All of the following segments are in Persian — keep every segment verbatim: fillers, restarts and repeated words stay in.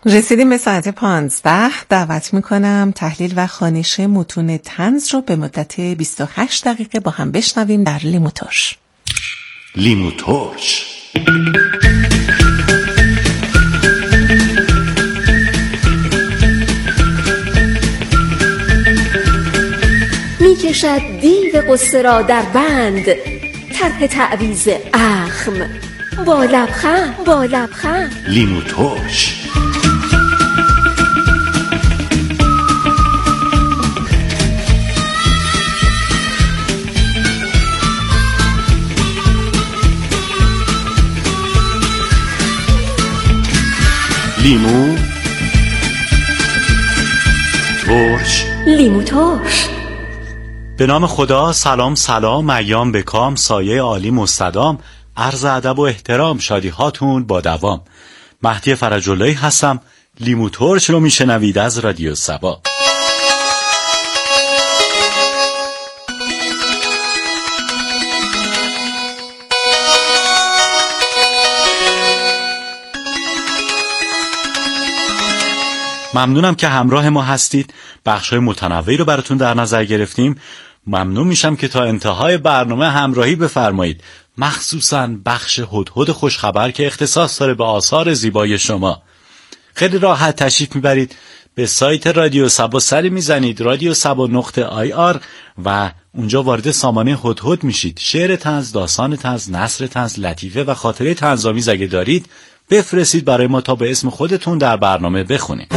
رسیدیم به ساعت پانزده. دعوت میکنم تحلیل و خوانش متون طنز رو به مدت بیست و هشت دقیقه با هم بشنویم در لیمو ترش. لیمو ترش. میکشد دیو قصه را در بند، طرح تعویض اخم با لبخند با لبخند. لیمو ترش. لیمو ترش. لیمو ترش. به نام خدا. سلام سلام، ایام به کام، سایه عالی مستدام، عرض ادب و احترام، شادی هاتون با دوام. مهدی فرج‌اللهی هستم. لیمو ترش رو میشنوید از رادیو سبا. ممنونم که همراه ما هستید. بخش‌های متنوعی رو براتون در نظر گرفتیم. ممنون میشم که تا انتهای برنامه همراهی بفرمایید، مخصوصاً بخش هدهد خوشخبر که اختصاص داره به آثار زیبای شما. خیلی راحت تشریف میبرید به سایت رادیو سبا، سری میزنید رادیو سبا نقطه آی آر و اونجا وارد سامانه هدهد میشید. شعر طنز، داستان طنز، نثر طنز، لطیفه و خاطره طنزآمیز اگه دارید بفرستید برای ما تا به اسم خودتون در برنامه بخونیم.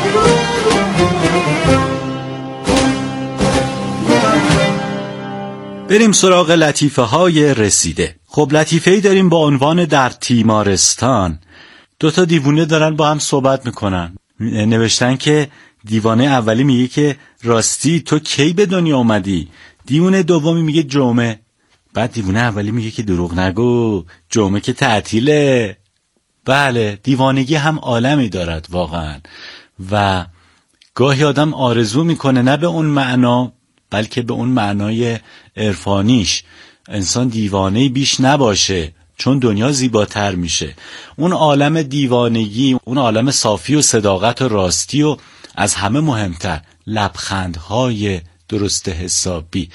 بریم سراغ لطیفه های رسیده. خب لطیفه‌ای داریم با عنوان در تیمارستان. دو تا دیوونه دارن با هم صحبت میکنن. نوشتن که دیوانه اولی میگه که راستی تو کی به دنیا اومدی؟ دیوانه دومی میگه جمعه. بعد دیوانه اولی میگه که دروغ نگو، جمعه که تعطیله. بله، دیوانگی هم عالمی دارد واقعا و گاهی آدم آرزو میکنه نه به اون معنا بلکه به اون معنای عرفانیش انسان دیوانه بیش نباشه، چون دنیا زیباتر میشه. اون عالم دیوانگی، اون عالم صافی و صداقت و راستی و از همه مهمتر لبخندهای درست حسابی.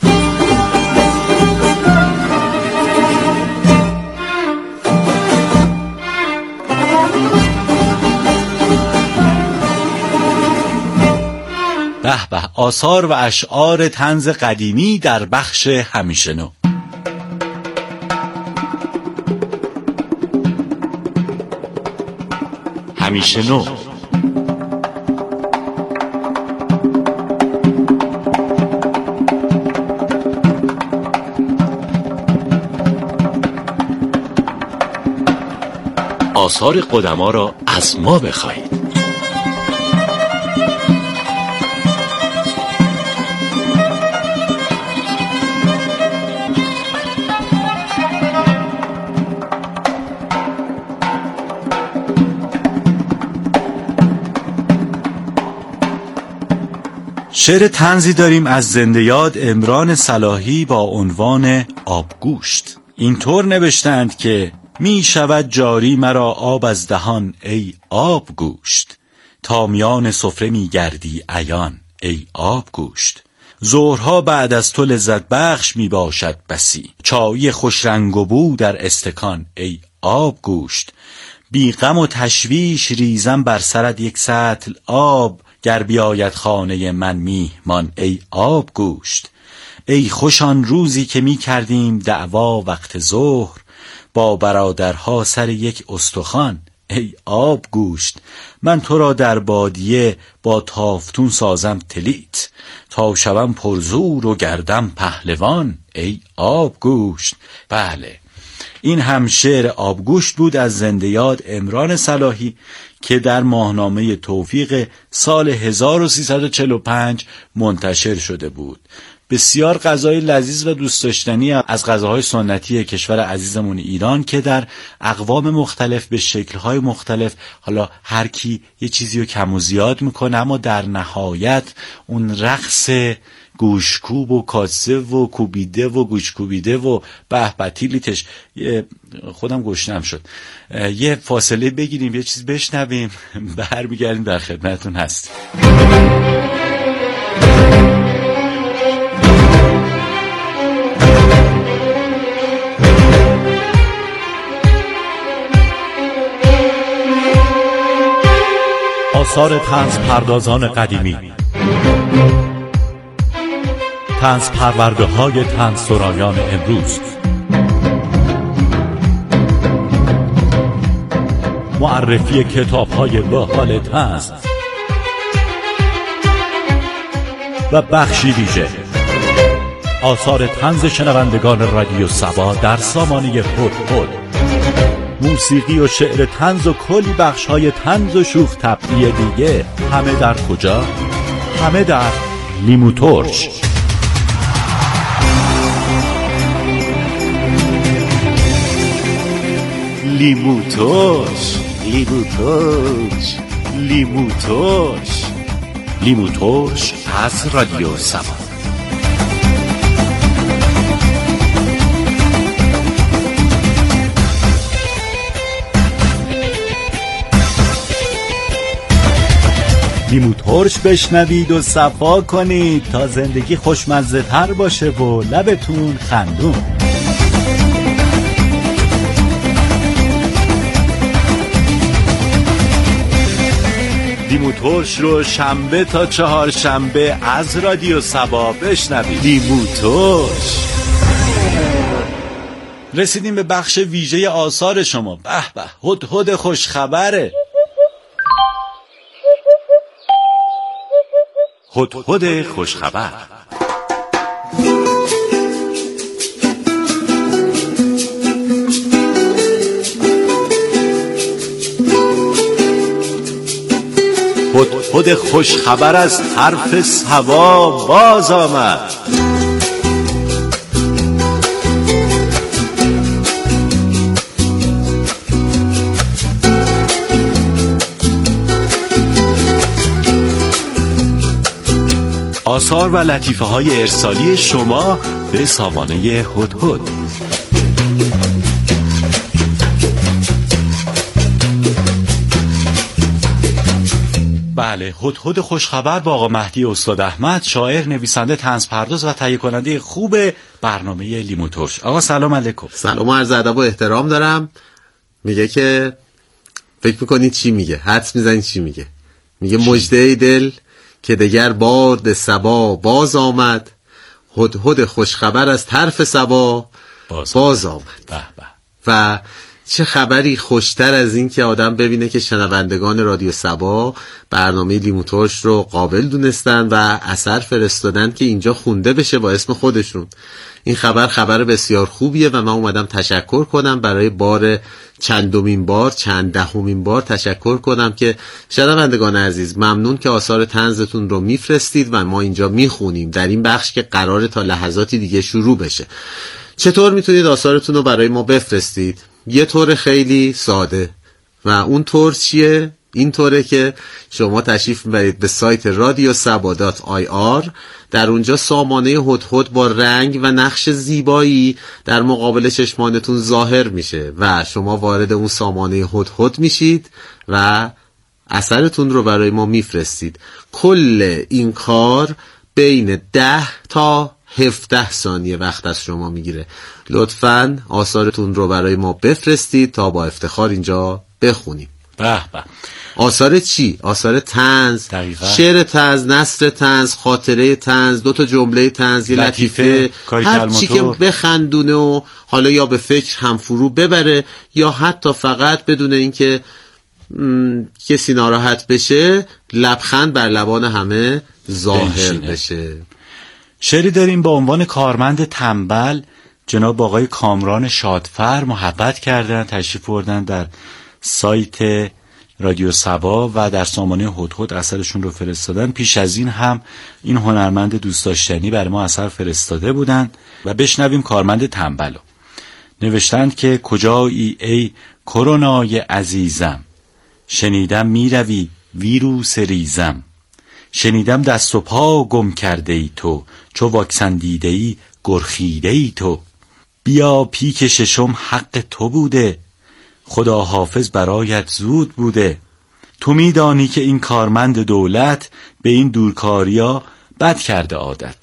به به، آثار و اشعار طنز قدیمی در بخش همیشه نو. همیشه نو. آثار قدما را از ما بخواهید. شعر طنزی داریم از زنده یاد عمران صلاحی با عنوان آبگوشت. اینطور نوشتند که می شود جاری مرا آب از دهان ای آبگوشت، تا میان سفره می گردی عیان ای آبگوشت. ظهرها بعد از تو لذت بخش می باشد بسی، چای خوش رنگ و بو در استکان ای آبگوشت. بی غم و تشویش ریزم بر سرت یک سطل آب، گر بیاید خانه من میهمان ای آبگوشت. ای خوش آن روزی که می کردیم دعوا وقت ظهر، با برادرها سر یک استخوان ای آبگوشت. من تو را در بادیه با تافتون سازم تلیت، تا شوم پرزور و گردم پهلوان ای آبگوشت. بله، این هم شعر آبگوشت بود از زنده یاد عمران صلاحی که در ماهنامه توفیق سال هزار و سیصد و چهل و پنج منتشر شده بود. بسیار غذای لذیذ و دوست داشتنی از غذاهای سنتی کشور عزیزمون ایران که در اقوام مختلف به شکل‌های مختلف، حالا هر کی یه چیزی رو کم و زیاد میکنه، اما در نهایت اون رقص گوشکوب و کاسه و کوبیده و گوشکوبیده و به به تیلیتش. خودم گشنم شد. یه فاصله بگیریم، یه چیز بشنویم، برمیگردیم در خدمتتون هستیم. آثار طنز پردازان قدیمی، طنز پرورده های طنز سرایان امروز، معرفی کتاب های باحال طنز و بخشی ویژه آثار طنز شنوندگان رادیو سبا در سامانه هدهد. موسیقی و شعر طنز و کلی بخش های طنز و شوخ طبعی دیگه، همه در کجا؟ همه در لیمو ترش. لیمو ترش، لیمو ترش، لیمو ترش، لیمو ترش از رادیو سبا. لیمو ترش بشنوید و صفا کنید تا زندگی خوشمزه تر باشه و لبتون خندون. لیمو ترش رو شنبه تا چهار شنبه از رادیو سبا بشنوید. لیمو ترش. رسیدیم به بخش ویژه آثار شما. به به، هدهد خوشخبره. هدهد خوشخبر. هدهد خوشخبر از حرف سبا باز آمد. آثار و لطیفه های ارسالی شما به سامانه هدهد. بله، هدهد خوشخبر با آقا مهدی استاد احمد، شاعر، نویسنده، طنز پرداز و تهیه کننده خوب برنامه لیمو ترش. آقا سلام علیکم. سلام و عرض ادب و احترام دارم. میگه که فکر میکنید چی میگه؟ حدس میزنید چی میگه؟ میگه مژده دل که دگر باد سبا باز آمد، هدهد خوشخبر از طرف سبا باز, باز آمد. به به. و چه خبری خوشتر از این که آدم ببینه که شنوندگان رادیو سبا برنامه لیمو ترش رو قابل دونستن و اثر فرستادن که اینجا خونده بشه با اسم خودشون. این خبر خبر بسیار خوبیه و من اومدم تشکر کنم، برای بار چندمین بار چند دهمین بار تشکر کنم که شنوندگان عزیز ممنون که آثار طنزتون رو میفرستید و ما اینجا میخونیم در این بخش که قراره تا لحظاتی دیگه شروع بشه. چطور میتونید آثارتون رو برای ما بفرستید؟ یه طور خیلی ساده، و اون طور چیه؟ این طوره که شما تشریف میبرید به سایت رادیو سبا دات آی آر. در اونجا سامانه هدهد با رنگ و نقش زیبایی در مقابل چشمانتون ظاهر میشه و شما وارد اون سامانه هدهد میشید و اثرتون رو برای ما میفرستید. کل این کار بین ده تا هفده ثانیه وقت از شما میگیره. لطفاً آثارتون رو برای ما بفرستید تا با افتخار اینجا بخونیم. به به. آثار چی؟ آثار طنز، شعر طنز، نثر طنز، خاطره طنز، دو تا جمله طنز، یه لطیفه، هر چی که بخندونه و حالا یا به فکر هم فرو ببره یا حتی فقط بدون اینکه کسی ناراحت بشه لبخند بر لبان همه ظاهر بشه. شعری داریم با عنوان کارمند تنبل. جناب آقای کامران شادفر محبت کردن، تشریف بردن در سایت رادیو سبا و در سامانه هدهد اثرشون رو فرستادن. پیش از این هم این هنرمند دوست داشتنی برای ما اثر فرستاده بودن و بشنویم کارمند تنبلو. نوشتند که کجایی ای کرونای عزیزم، شنیدم میروی ویروس ریزم، شنیدم دست و پا گم کرده ای تو، چو واکسن دیده ای گرخیده ای تو. بیا پیک ششم حق تو بوده، خدا حافظ برایت زود بوده. تو میدانی که این کارمند دولت، به این دورکاریا بد کرده عادت.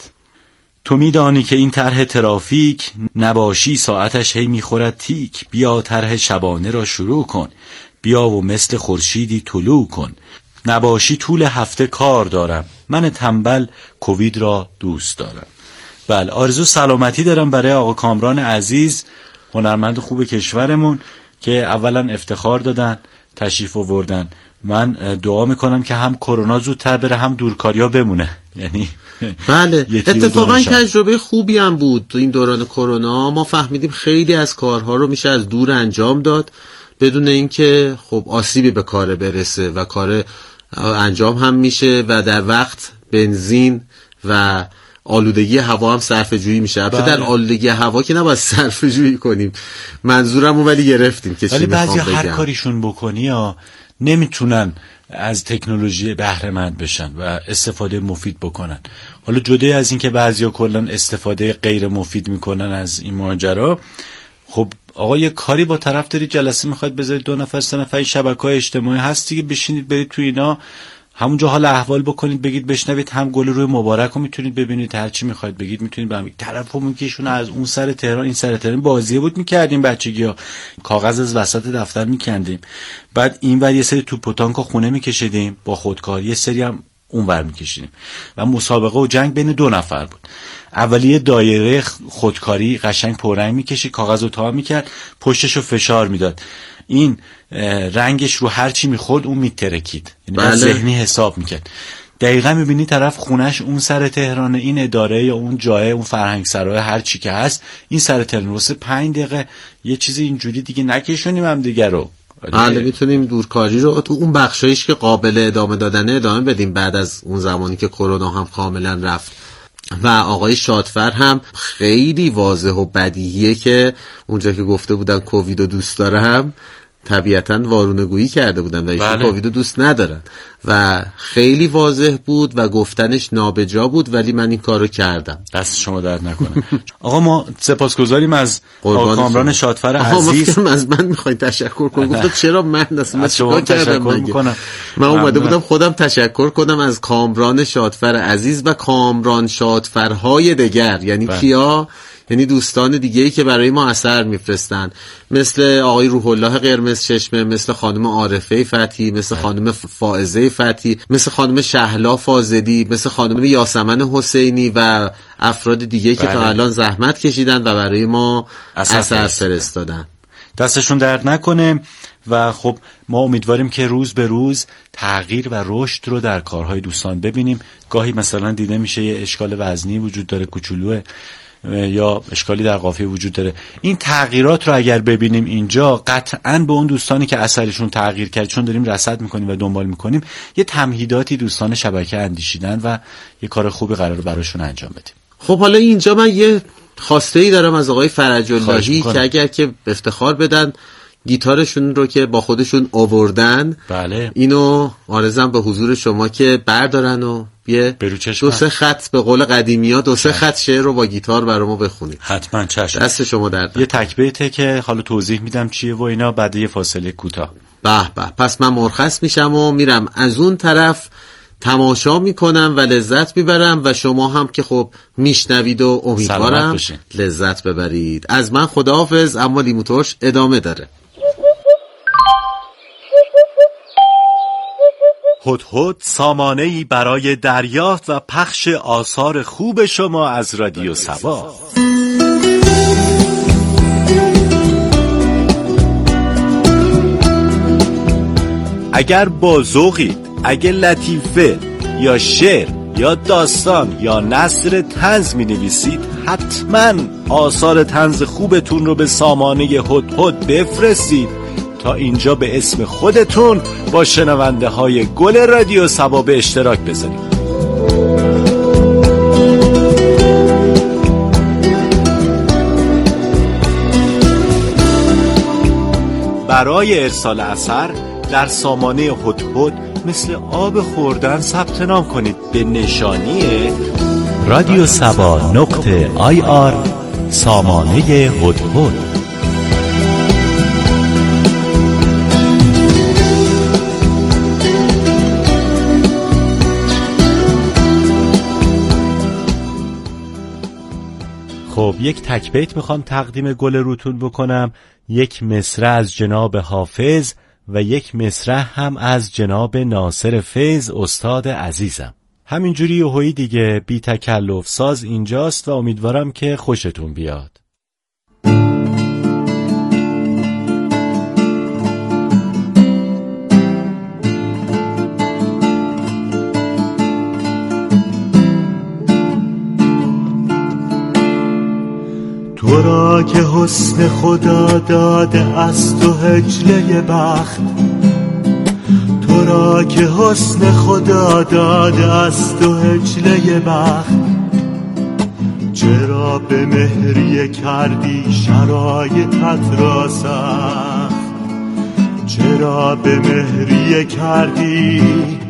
تو میدانی که این طرح ترافیک، نباشی ساعتش هی میخورد تیک. بیا طرح شبانه را شروع کن، بیا و مثل خورشیدی طلوع کن. نباشی طول هفته کار دارم، من تنبل کووید را دوست دارم. بله، آرزو سلامتی دارم برای آقا کامران عزیز، هنرمند خوب کشورمون که اولا افتخار دادن، تشریف آوردن. من دعا میکنم که هم کرونا زودتر بره، هم دورکاریا بمونه. یعنی بله، اتفاقا تجربه خوبی هم بود تو این دوران کرونا. ما فهمیدیم خیلی از کارها رو میشه از دور انجام داد بدون اینکه خب آسیبی به کار برسه و کار انجام هم میشه و در وقت بنزین و آلودگی هوا هم صرفه جویی میشه. البته در آلودگی هوا که نباید صرفه جویی کنیم، منظورمو ولی گرفتیم که ولی چی میخوام بگم. هر بگم کاریشون بکنی یا نمیتونن از تکنولوژی بهره مند بشن و استفاده مفید بکنن. حالا جدا از این که بعضیا کلا استفاده غیر مفید میکنن از این ماجرا، خب آقا یه کاری با طرف داری، جلسه میخواید بذارید دو نفر سه نفر شبکه‌های اجتماعی هست دیگه، بشینید برید تو اینا همونجا حال احوال بکنید، بگید بشنوید، هم گل روی مبارک رو میتونید ببینید، هر چی میخواید بگید میتونید ببینید. طرفمون که ایشون از اون سر تهران این سر تهران بازیه بود میکردیم بچگی‌ها، کاغذ از وسط دفتر میکندیم، بعد این ور یه سری توپ و تانک خونه میکشیدیم با خودکار، یه سری هم اون ور میکشیدیم و مسابقه و جنگ بین دو نفر بود. اولیه دایره خودکاری قشنگ پررنگ میکشید، کاغذ رو تا میکرد، پشتشو فشار میداد، این رنگش رو هر چی میخورد اون میترکید، یعنی بله. ذهنی حساب میکرد. دقیقا میبینی طرف خونش اون سر تهران، این اداره یا اون جایه، اون فرهنگ سرای، هر چی که هست این سر تهران، واسه پنج دقیقه یه چیزی اینجوری دیگه نکشونیم هم دیگه رو. بله، میتونیم دورکاری رو تو اون بخشایش که قابل ادامه دادنه ادامه بدیم بعد از اون زمانی که کرونا هم کاملا رفت. و آقای شادفر هم خیلی واضح و بدیهیه که اونجا که گفته بودن کووید رو دوست دارم، طبیعتاً وارونه‌گویی کرده بودن و ایشون بله. کووید رو دوست ندارن و خیلی واضح بود و گفتنش نابجا بود، ولی من این کارو کردم. دست شما درد نکنه. آقا ما سپاسگزاریم از آقا کامران شادفر عزیز. آقا از من میخواین تشکر کنم؟ گفتم چرا من اصلا شما تشکر میکنم. من اومده بودم خودم تشکر کنم از کامران شادفر عزیز و کامران شادفرهای دیگر، یعنی کیا؟ یعنی دوستان دیگه‌ای که برای ما اثر میفرستن، مثل آقای روح الله قرمز چشمه، مثل خانم عارفه فتحی، مثل خانم فائزه فتحی، مثل خانم شهلا فاضلی، مثل خانم یاسمن حسینی و افراد دیگه‌ای که تا الان زحمت کشیدن و برای ما اثر فرستادن. دستشون درد نکنه و خب ما امیدواریم که روز به روز تغییر و رشد رو در کارهای دوستان ببینیم. گاهی مثلا دیده میشه یه اشکال وزنی وجود داره، کوچولوه، یا اشکالی در قافیه وجود داره. این تغییرات رو اگر ببینیم اینجا، قطعاً به اون دوستانی که اثرشون تغییر کرد، چون داریم رصد میکنیم و دنبال میکنیم، یه تمهیداتی دوستان شبکه اندیشیدن و یه کار خوبی قرار براشون انجام بدیم. خب حالا اینجا من یه خواسته‌ای دارم از آقای فرج اللهی که اگر که افتخار بدن گیتارشون رو که با خودشون آوردن، بله، اینو عرضم به حضور شما که بردارن و یه دو سه خط به قول قدیمی ها دو سه خط شعر رو با گیتار برامو بخونید. حتما، چشم. دست شما درد. یه تک بیته که حالا توضیح میدم چیه و اینا بعد یه فاصله کوتاه. به به، پس من مرخص میشم و میرم از اون طرف تماشا میکنم و لذت میبرم و شما هم که خب میشنوید و امیدوارم لذت ببرید. از من خداحافظ، اما لیموترش ادامه داره. هدهد سامانه‌ای برای دریافت و پخش آثار خوب شما از رادیو سبا. اگر با ذوقید، اگه لطیفه یا شعر یا داستان یا نثر طنز می نویسید، حتما آثار طنز خوبتون رو به سامانه هدهد بفرستید تا اینجا به اسم خودتون با شنونده های گل رادیو سبا به اشتراک بذارید. برای ارسال اثر در سامانه هدهد مثل آب خوردن ثبت نام کنید به نشانی رادیو سبا نقطه آی آر سامانه هدهد. خب یک تک بیت میخوام تقدیم گل روتون بکنم، یک مصرع از جناب حافظ و یک مصرع هم از جناب ناصر فیض استاد عزیزم. همینجوری یهویی دیگه بی تکلف ساز اینجاست و امیدوارم که خوشتون بیاد. تو را که حسن خدا داده است و هجله بخت، تو را که حسن خدا داده است و هجله بخت، چرا به مهریه کردی شرایطت را سخت؟ چرا به مهریه کردی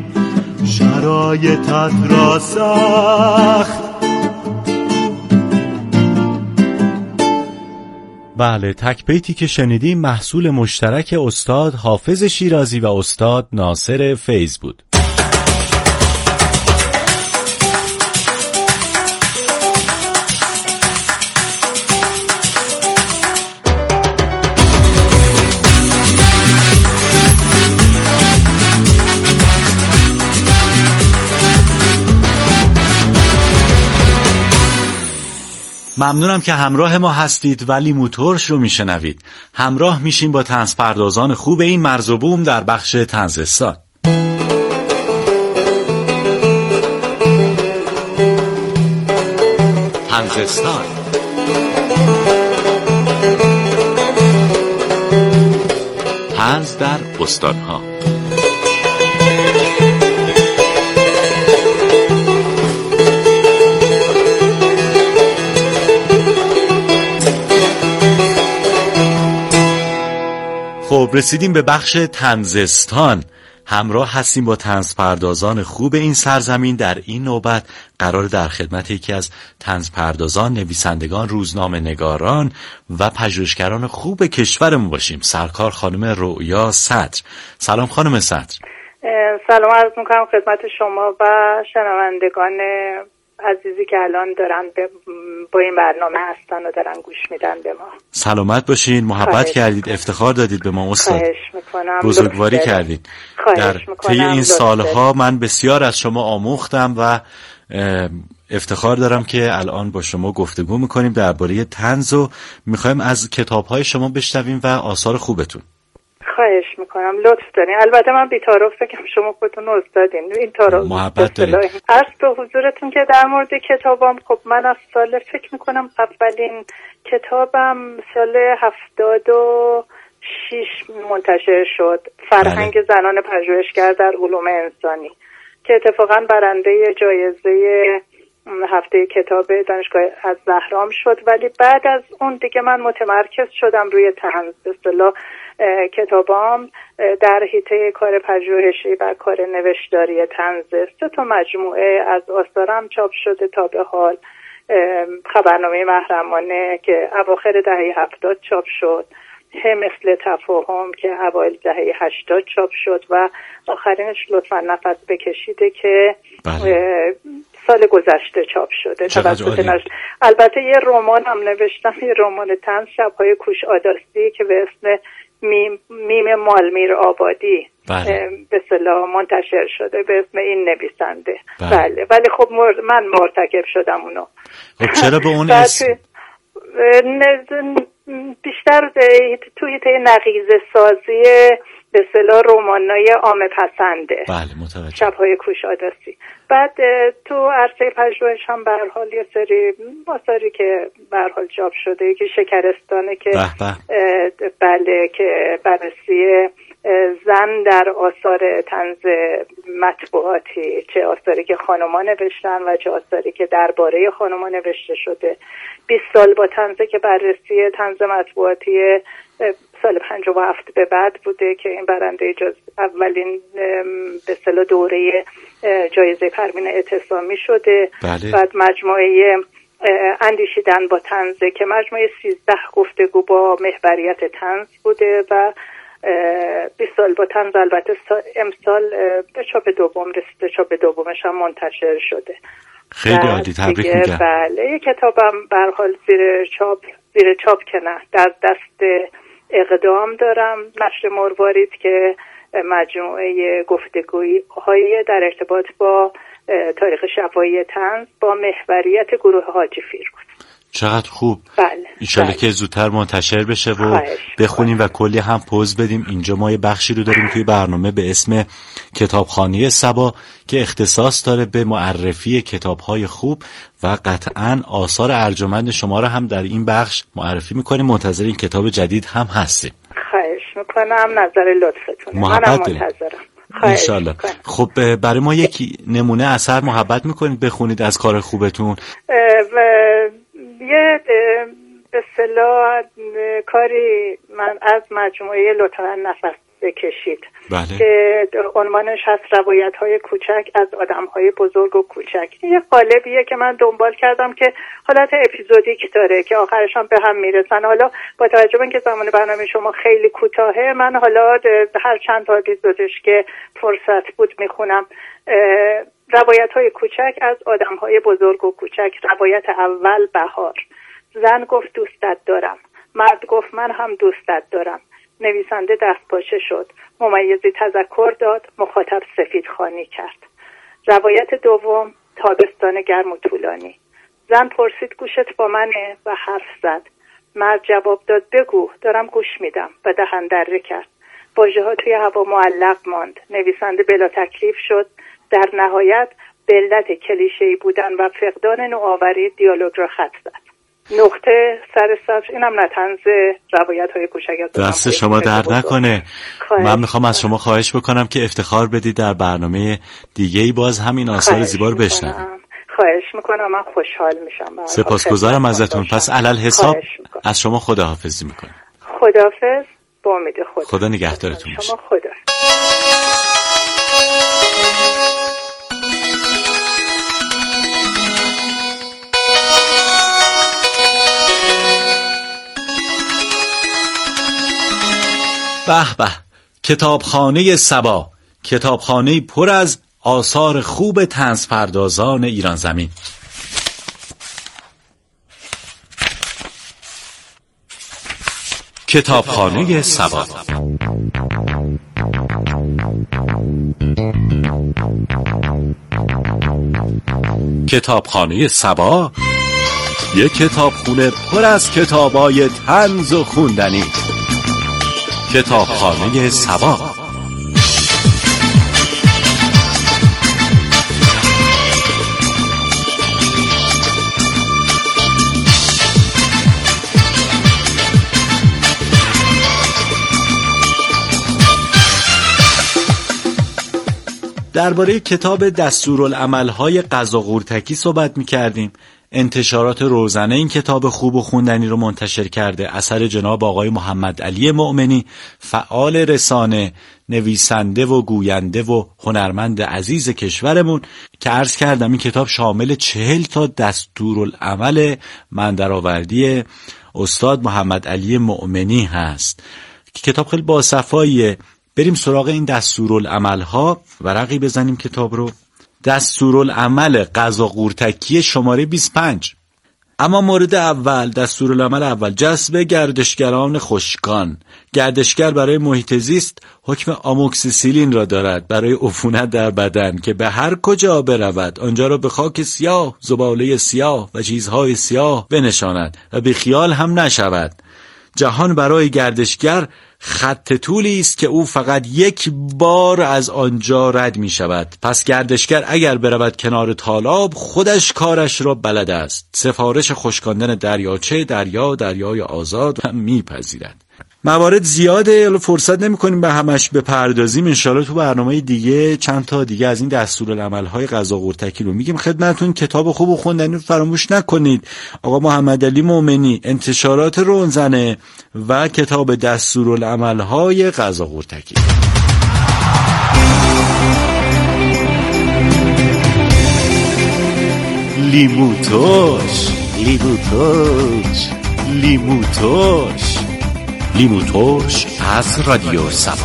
شرایطت را سخت؟ بله، تک بیتی که شنیدیم محصول مشترک استاد حافظ شیرازی و استاد ناصر فیض بود. ممنونم که همراه ما هستید و لیموترش رو میشنوید. همراه میشیم با طنز پردازان خوب این مرز و بوم در بخش طنزستان. طنزستان طنز در استانها. خب رسیدیم به بخش طنزستان. همراه هستیم با طنز پردازان خوب این سرزمین. در این نوبت قرار در خدمت یکی از طنز پردازان، نویسندگان، روزنامه نگاران و پژوهشگران خوب کشورمون باشیم. سرکار خانم رؤیا صدر. سلام خانم صدر. سلام عرض میکنم خدمت شما و شنوندگان عزیزی که الان دارن با این برنامه هستن و دارن گوش میدن به ما. سلامت باشین، محبت کردید، افتخار دادید به ما استاد. خواهش میکنم. بزرگواری کردید. در طی این سالها من بسیار از شما آموختم و افتخار دارم که الان با شما گفتگو میکنیم درباره طنز و میخوایم از کتاب‌های شما بشنویم و آثار خوبتون. خواهش میکنم، لطف دارین. البته من بی‌تعارف بگم شما خودتون استادین، این تعارف محبت دارین. عرض به حضورتون که در مورد کتابم، خب من از سال فکر میکنم اولین کتابم سال هفتاد و شش منتشر شد، فرهنگ بله. زنان پژوهشگر در علوم انسانی، که اتفاقا برنده جایزه هفته کتاب دانشگاه از زهرام شد. ولی بعد از اون دیگه من متمرکز شدم روی طنز. به اصطلاح کتابام در حیطه کار پژوهشی و کار نوشتاری طنز. سه تا مجموعه از آثارم چاپ شده تا به حال. خبرنامه محرمانه که اواخر دهه هفتاد چاپ شد، هم مثل تفاهم که اوایل دهه هشتاد چاپ شد و آخرینش لطفاً نفس بکشیده که بله. سال گذشته چاپ شده. البته یه رمان هم نوشتم، یه رمان طنز، شب‌های کوش آداسی، که به اسم میم, میم مالمیر آبادی بله. به اصطلاح منتشر شده به اسم این نویسنده. بله, بله. ولی خب مر... من مرتکب شدم اونو. خب چرا به اون اسم؟ بیشتر توی ته نقیضه سازی به اصطلاح رمانای عامه پسنده. بله متوجه. شب‌های کوش آداسی. بعد تو عرصه پژوهش هم به هر حال یه سری آثاری که به هر حال چاپ شده، یکی شکرستانه که بح بح. بله که بررسی زن قطعا در آثار طنز مطبوعاتی، چه آثاری که خانوما نوشتن و چه آثاری که درباره خانوما نوشته شده. بیست سال با طنز که بررسی طنز مطبوعاتی سال پنجاه و هفت به بعد بوده که این برنده جایزه اولین به اصطلاح دوره جایزه پروین اعتصامی شده. بله. بعد مجموعه اندیشیدن با طنز که مجموعه سیزده گفتگو با محوریت طنز بوده و بیست سال با طنز البته امسال به چاپ دوم رسیده، چاپ دومش هم منتشر شده. خیلی عالی، تبریک میگم. بله، یک کتابم به هر حال زیر چاپ زیر چاپ که نه در دست اقدام دارم، نشر مروارید، که مجموعه گفتگوهای در ارتباط با تاریخ شفاهی طنز با محوریت گروه حاجی فیروز. چقدر خوب. بله. انشالله بله. که زودتر منتشر بشه و بخونیم و کلی هم پوز بدیم. اینجا ما یه بخشی رو داریم توی برنامه به اسم کتابخانه صبا که اختصاص داره به معرفی کتاب‌های خوب و قطعاً آثار ارجمند شما رو هم در این بخش معرفی می‌کنیم. منتظر این کتاب جدید هم هستیم. خواهش می‌کنم، نظر لطفتون. منم منتظرم. انشالله. خب برای ما یکی نمونه اثر محبت میکنید بخونید از کار خوبتون؟ یه به اصطلاح کاری من از مجموعه لطفاً نفس بکشید. بله. که عنوانش هست روایت های کوچک از آدم های بزرگ و کوچک. یه قالبیه که من دنبال کردم که حالت اپیزودیک داره که آخرش هم به هم میرسن. حالا با توجه به اینکه زمان برنامه شما خیلی کوتاهه، من حالا هر چند تا اپیزودش که فرصت بود میخونم. روایت های کوچک از آدم های بزرگ و کوچک. روایت اول بهار. زن گفت دوستت دارم. مرد گفت من هم دوستت دارم. نویسنده دست پاچه شد. ممیزی تذکر داد. مخاطب سفید خوانی کرد. روایت دوم تابستان گرم و طولانی. زن پرسید گوشت با منه و حرف زد. مرد جواب داد بگو، دارم گوش میدم و دهن دره کرد. واژه ها توی هوا معلق ماند. نویسنده بلا تکلیف شد. در نهایت به علت کلیشه‌ای بودن و فقدان نوآوری دیالوگ را خط زد. نقطه سر سطر. اینم نه طنز روایت های کوچک از دست شما درد نکنه. من میخوام از شما خواهش بکنم که افتخار بدید در برنامه دیگه‌ای باز همین آثار زیبا رو بشنویم. خواهش میکنم، من خوشحال میشم. سپاسگزارم ازتون. پس علل حساب از شما خداحافظی میکنم. خداحافظ، با امید خدا. خدا نگهدارتون باشه. شما خدا. به به، کتابخانه صبا، کتابخانه پر از آثار خوب طنز پردازان ایران زمین. کتابخانه صبا. کتابخانه صبا یک کتابخونه پر از کتابای طنز و خوندنی. کتابخانه صبا. درباره کتاب دستورالعمل‌های قزا قورتکی صحبت می‌کردیم. انتشارات روزنه این کتاب خوب و خوندنی رو منتشر کرده. اثر جناب آقای محمد علی مؤمنی، فعال رسانه، نویسنده و گوینده و هنرمند عزیز کشورمون که عرض کردم این کتاب شامل چهل تا دستورالعمل من درآوردی استاد محمد علی مؤمنی هست. کتاب خیلی باصفاییه. بریم سراغ این دستورالعمل‌ها ورقی بزنیم کتاب رو. دستورالعمل قزا قورتکی شماره بیست و پنج. اما مورد اول، دستورالعمل اول، جذب گردشگران خشکان. گردشگر برای محیط زیست حکم آموکسیسیلین را دارد برای عفونت در بدن که به هر کجا برود آنجا را به خاک سیاه، زباله سیاه و چیزهای سیاه بنشاند و به خیال هم نشود. جهان برای گردشگر خط طولی است که او فقط یک بار از آنجا رد می شود. پس گردشگر اگر برود کنار تالاب خودش کارش را بلد است. سفارش خشکاندن دریاچه دریا دریای آزاد هم می پذیرد. موارد زیاده، حالا فرصت نمی‌کنیم به همش بپردازیم. ان شاءالله تو برنامه دیگه چند تا دیگه از این دستورالعمل‌های قضا قرتکی رو میگیم خدمتتون. کتاب خوب و خوندنی رو فراموش نکنید. آقا محمد علی مومنی، انتشارات روزنه و کتاب دستورالعمل‌های قضا قرتکی. لیمو ترش، لیمو ترش، لیمو ترش، لیمو ترش از رادیو سبا.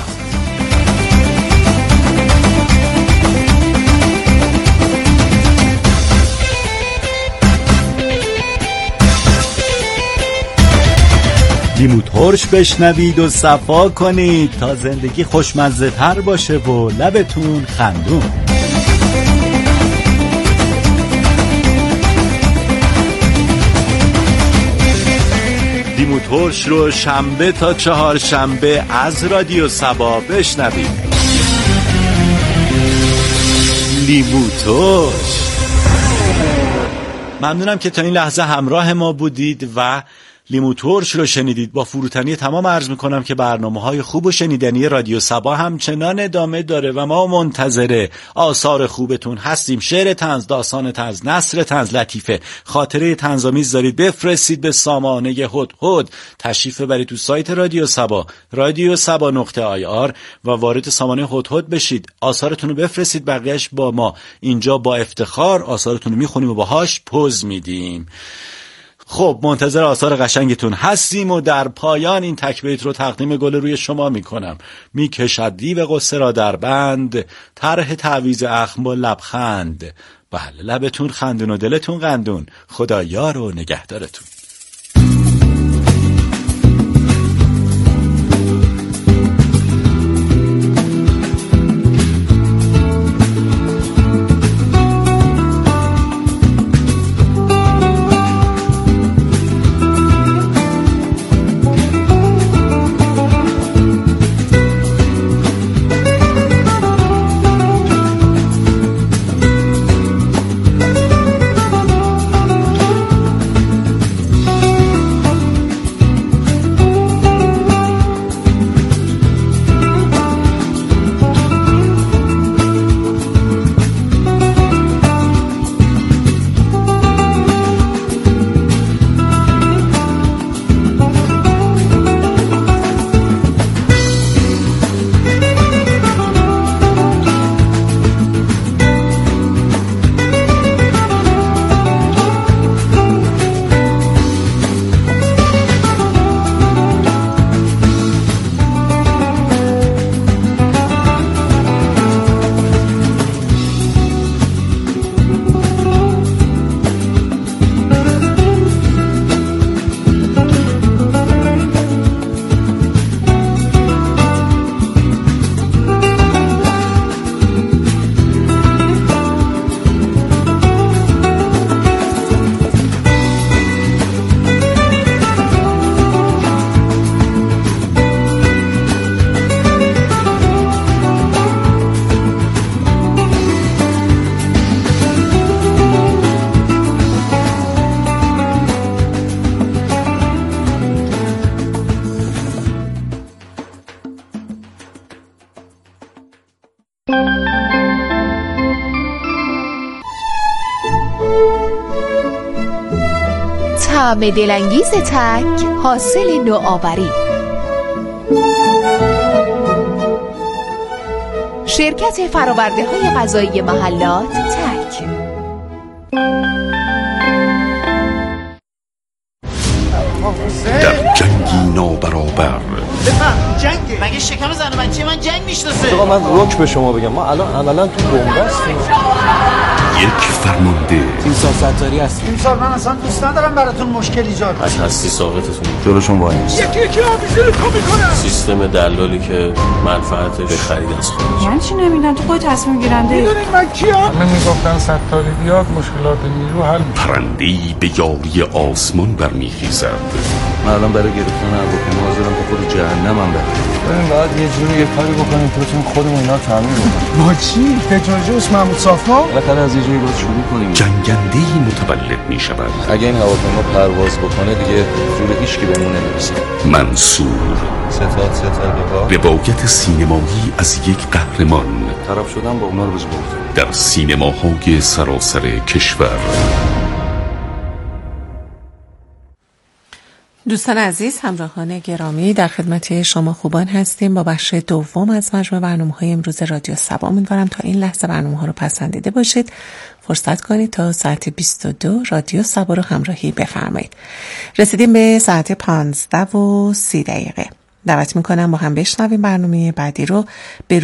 لیمو ترش بشنوید و صفا کنید تا زندگی خوشمزه تر باشه و لبتون خندون. لیمو ترش رو شنبه تا چهار شنبه از رادیو سبا بشنوید. لیمو ترش. ممنونم که تا این لحظه همراه ما بودید و لیمو ترش رو شنیدید. با فروتنی تمام عرض میکنم که برنامه‌های خوب و شنیدنی رادیو سبا همچنان ادامه داره و ما منتظر آثار خوبتون هستیم. شعر طنز، داستان طنز، نثر طنز، لطیفه، خاطره طنزآمیز دارید بفرستید به سامانه هدهد. تشریف ببرید تو سایت رادیو سبا، رادیو سبا نقطه آی آر و وارد سامانه هدهد بشید. آثارتون رو بفرستید، بقیه‌اش با ما اینجا با افتخار آثارتون رو میخونیم و باهاش پوز میدیم. خب منتظر آثار قشنگتون هستیم و در پایان این تک بیت رو تقدیم گل روی شما میکنم. میکشد دیو قصه را در بند، طرح تعویض اخم و لبخند. بله لبتون خندون و دلتون قندون. خدا یار و نگهدارتون. طعم دلانگیز تک، حاصل نوآوری. شرکت فرآورده های غذایی محلات تک. در جنگی نابرابر بفهم جنگه. مگه شکم زن بچه من جنگ میشناسه؟ آقا من رک به شما بگم، ما الان عملا تو بنبست هستیم. یک فرمانده تیمسار ستاری هست. تیمسار من اصلا دوست ندارم براتون مشکل ایجاد کنم. از هستی ساقطتون جلوشون وای میست. یکی یکی آفیسر رو میکنم. سیستم دلالی که منفعتش به خرید از خارج. من چی نمیدونم تو خود تصمیم گیرنده. میدونید من کیم؟ من میگفتن ستاری بیاد مشکلات نیرو حل میشه. پرنده‌ای به یاری آسمان برمیخیزد. من الان برای گرفتن هواپیما حاضرم به خود جهنمم برم. ببین بعد یه جوری یه کاری بکنیم که بتونیم خودمون اینا رو تعمیر کنیم. با چی؟ تکنولوژی محمود صافا؟ بالاخره از یه جایی باید شروع کنیم. جنگنده‌ای متولد می شود. اگه این هواپیما پرواز بکنه دیگه زور هیچ کی بهمون نمیرسه. منصور ستاد ستاد بپا. روایت سینمایی از یک قهرمان طرف شدن با اونا رو بزرگ در سینماهای سراسر کشور. دوستان عزیز، همراهان گرامی، در خدمت شما خوبان هستیم با بخش دوم از مجموعه برنامه‌های امروز رادیو صبا. امیدوارم تا این لحظه برنامه‌ها رو پسندیده باشید. فرصت کنید تا ساعت بیست و دو رادیو صبا رو همراهی بفرمایید. رسیدیم به ساعت پانزده و سی دقیقه. دعوت می‌کنم با هم بشنویم برنامه بعدی رو به